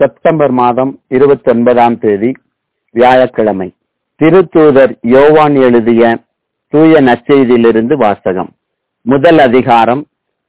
September மாதம் 29ஆம் தேதி வியாழக்கிழமை. திருத்தூதர் யோவான் எழுதிய தூய நற்செய்தியிலிருந்து வாசகம். முதல் அதிகாரம்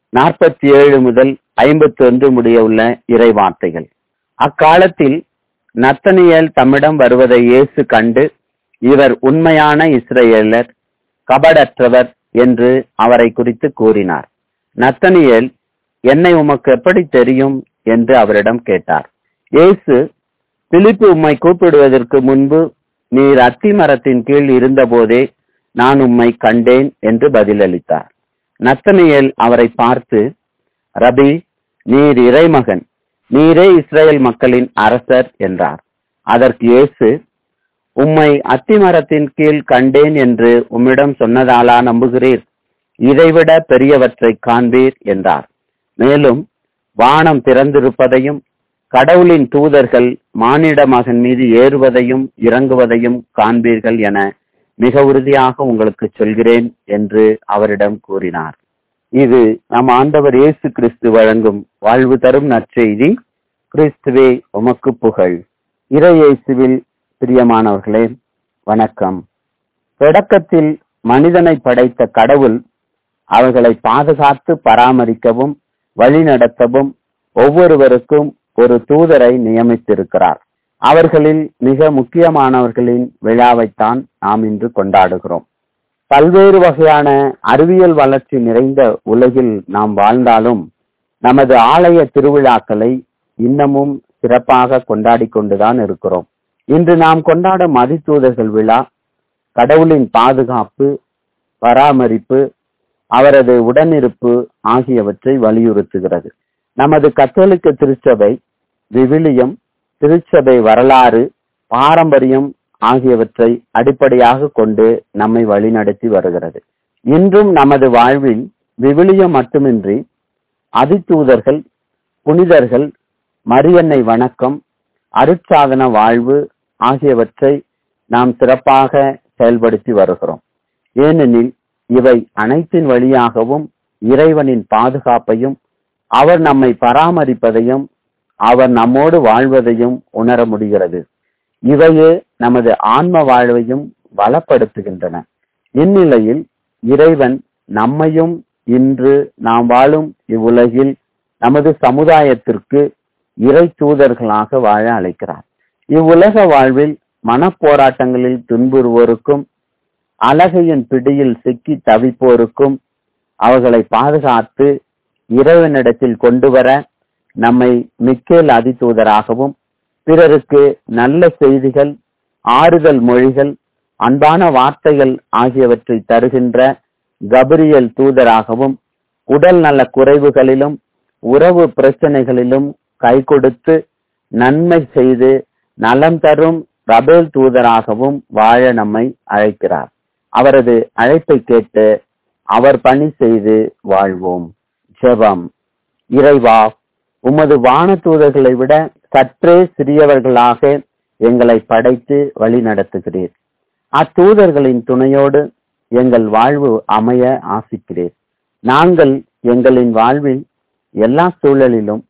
47 முதல் 51 முடிய உள்ள இறை வார்த்தைகள். அக்காலத்தில் நத்தனியேல் தம்மிடம் வருவதை இயேசு கண்டு, இவர் உண்மையான இஸ்ரவேலர், கபடற்றவர் என்று அவரை குறித்து கூறினார். நத்தனியேல், என்னை உமக்கு எப்படி தெரியும் என்று அவரிடம் கேட்டார். இயேசு, பிலிப்பு உம்மை கூப்பிடுவதற்கு முன்பு நீர் அத்தி மரத்தின் கீழ் இருந்தபோதே நான் உம்மை கண்டேன் என்று பதிலளித்தார். நத்தனியேல் அவரை பார்த்து, ரபி, நீர் இறைமகன், நீரே இஸ்ரேல் மக்களின் அரசர் என்றார். அதற்கு இயேசு, உம்மை அத்திமரத்தின் கீழ் கண்டேன் என்று உம்மிடம் சொன்னதாலா நம்புகிறீர்? இதைவிட பெரியவற்றை காண்பீர் என்றார். மேலும் வானம் திறந்திருப்பதையும் கடவுளின் தூதர்கள் மானிட மகன் மீது ஏறுவதையும் இறங்குவதையும் காண்பீர்கள் என மிக உறுதியாக உங்களுக்கு சொல்கிறேன் என்று அவரிடம் கூறினார். இது நம் ஆண்டவர் இயேசு கிறிஸ்து வழங்கும் வாழ்வு தரும் நற்செய்தி. கிறிஸ்துவே உமக்கு புகழ். இறை இயேசுவில் பிரியமானவர்களே, வணக்கம். தொடக்கத்தில் மனிதனை படைத்த கடவுள் அவர்களை பாதுகாத்து பராமரிக்கவும் வழிநடத்தவும் ஒவ்வொருவருக்கும் ஒரு தூதரை நியமித்திருக்கிறார். அவர்களில் மிக முக்கியமானவர்களின் விழாவைத்தான் நாம் இன்று கொண்டாடுகிறோம். பல்வேறு வகையான அறிவியல் வளர்ச்சி நிறைந்த உலகில் நாம் வாழ்ந்தாலும் நமது ஆலய திருவிழாக்களை இன்னமும் சிறப்பாக கொண்டாடி கொண்டுதான் இருக்கிறோம். இன்று நாம் கொண்டாடும் மதித்தூதர்கள் விழா கடவுளின் பாதுகாப்பு, பராமரிப்பு, அவரது உடனிருப்பு ஆகியவற்றை வலியுறுத்துகிறது. நமது கத்தோலிக்க திருச்சபை விவிலியம், திருச்சபை வரலாறு, பாரம்பரியம் ஆகியவற்றை அடிப்படையாக கொண்டு நம்மை வழிநடத்தி வருகிறது. இன்றும் நமது வாழ்வில் விவிலியம் மட்டுமின்றி அதிதூதர்கள், புனிதர்கள், மரியன்னை வணக்கம், அருட்சாதன வாழ்வு ஆகியவற்றை நாம் சிறப்பாக செயல்படுத்தி வருகிறோம். ஏனெனில் இவை அனைத்தின் வழியாகவும் இறைவனின் பாதுகாப்பையும், அவர் நம்மை பராமரிப்பதையும், அவர் நம்மோடு வாழ்வதையும் உணர முடிகிறது. இவையே நமது ஆன்ம வாழ்வையும் பலப்படுத்துகின்றன. இந்நிலையில் இறைவன் நம்மையும் இன்று நாம் வாழும் இவ்வுலகில் நமது சமுதாயத்திற்கு இறை தூதர்களாக வாழ அழைக்கிறார். இவ்வுலக வாழ்வில் மனப்போராட்டங்களில் துன்புறுவோருக்கும், அலகையின் பிடியில் சிக்கி தவிப்போருக்கும் அவர்களை பாதுகாத்து இறைவனிடத்தில் கொண்டு வர நம்மை மிக்கேல் அதிதூதராகவும், பிறருக்கு நல்ல செய்திகள், ஆறுதல் மொழிகள், அன்பான வார்த்தைகள் ஆகியவற்றை தருகின்ற கபிரியல் தூதராகவும், உடல் நல குறைவுகளிலும் உறவு பிரச்சனைகளிலும் கை கொடுத்து நன்மை செய்து நலம் தரும் ரபேல் தூதராகவும் வாழ நம்மை அழைக்கிறார். அவரது அழைப்பை கேட்டு அவர் பணி செய்து வாழ்வோம். ஜெபம். இறைவா, உமது வான தூதர்களை விட சற்றே சிறியவர்களாக எங்களை படைத்து வழி நடத்துகிறீர். அத்தூதர்களின் துணையோடு எங்கள் வாழ்வு அமைய ஆசிக்கிறீர். நாங்கள் எங்களின் வாழ்வில் எல்லா சூழலிலும்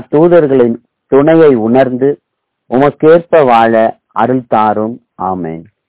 அத்தூதர்களின் துணையை உணர்ந்து உமக்கேற்ப வாழ அருள் தாரும். ஆமென்.